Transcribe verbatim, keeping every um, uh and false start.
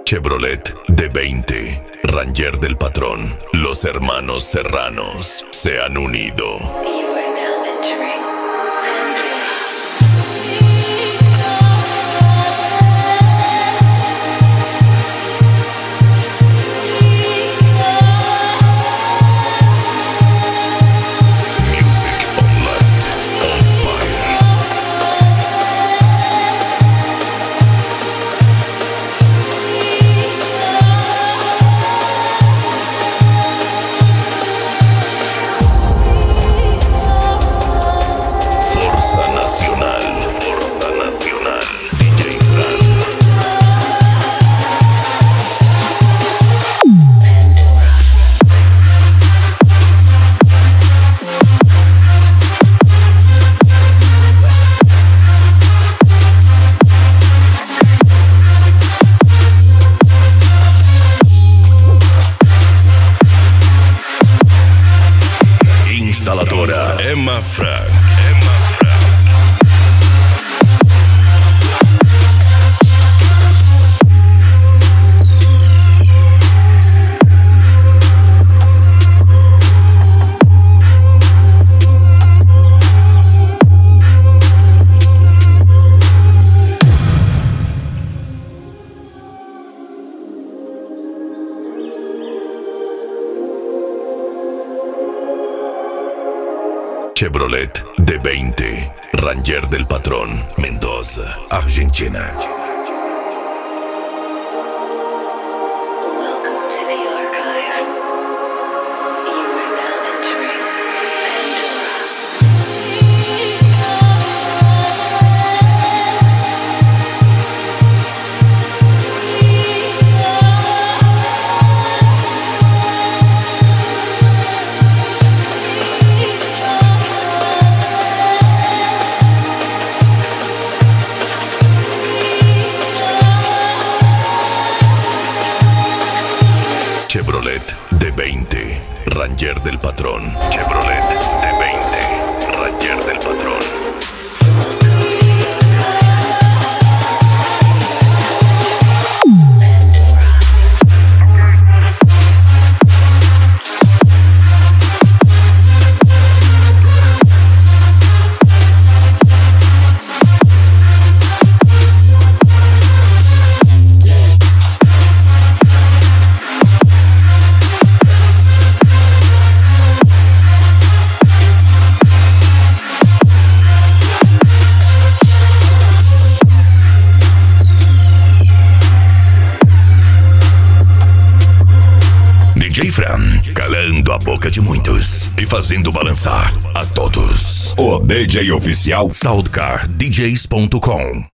Chevrolet D veinte, Ranger del patrón. Los hermanos Serranos se han unido. Instaladora Emma Frank. Chevrolet D veinte, Ranger del patrón. Mendoza, Argentina. Chevrolet D veinte, Ranger del patrón. Chevrolet D veinte, Ranger del patrón. D J Fran, calando a boca de muitos e fazendo balançar a todos. O D J oficial Soundcar D Js ponto com.